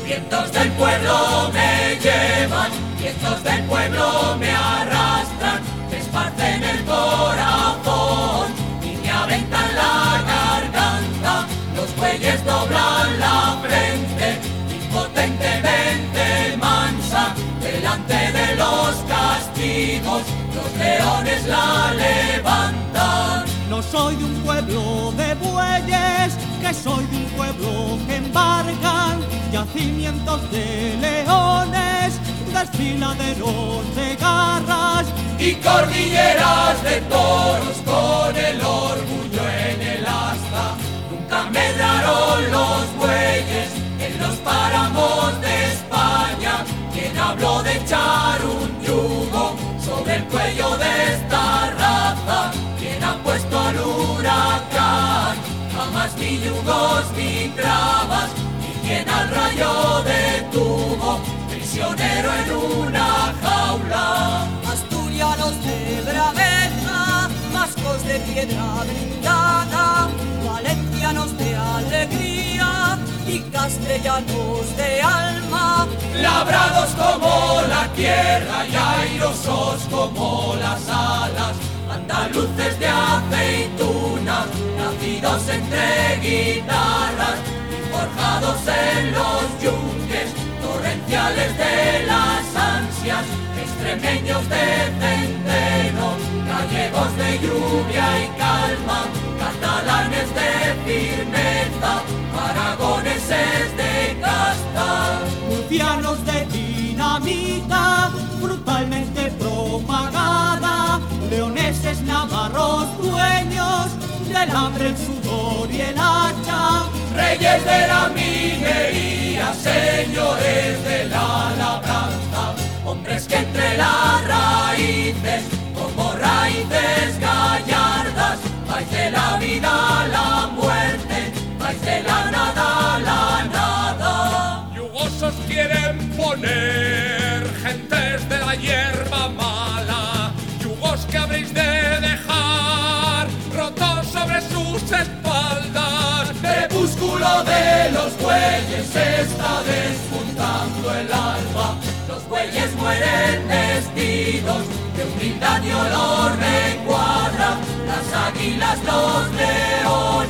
Vientos del pueblo me llevan, vientos del pueblo me arrastran, me esparcen el corazón y me aventan la garganta. Los bueyes doblan la frente, impotentemente mansa, delante de los castigos, los leones la levantan. No soy de un pueblo de bueyes, que soy de un pueblo que embarcan yacimientos de leones, desfiladeros de garras y cordilleras de toros con el orgullo en el asta. Nunca medraron los bueyes en los páramos de España. ¿Quién habló de echar un yugo sobre el cuello de esta raza? ¿Quién ha puesto al huracán? Jamás ni yugos ni trabas. ¿Y quién al rayo detuvo, prisionero en una jaula? Asturianos de braveza, vascos de piedra blindada, valencianos de alegría y castellanos de alma, labrados como la tierra y airosos como las alas, andaluces de aceituna, nacidos entre guitarras y forjados en los yunques torrenciales de las ansias, extremeños de centeno, gallegos de lluvia y calma, catalanes de firmeza, aragoneses de casta, murcianos de dinamita brutalmente propagada, leoneses navarros dueños del hambre, el sudor y el hacha, reyes de la minería, señores de la labranza, hombres que entre las raíces, como raíces gallardas, vais de la vida a la muerte, vais de la nada a la nada. Yugosos quieren poner gentes de la hierba mala, yugos que habréis de dejar rotos sobre sus espaldas. Crepúsculo de los bueyes está despuntando el alba, los bueyes mueren vestidos de humildad y olor recuadra, las águilas, los leones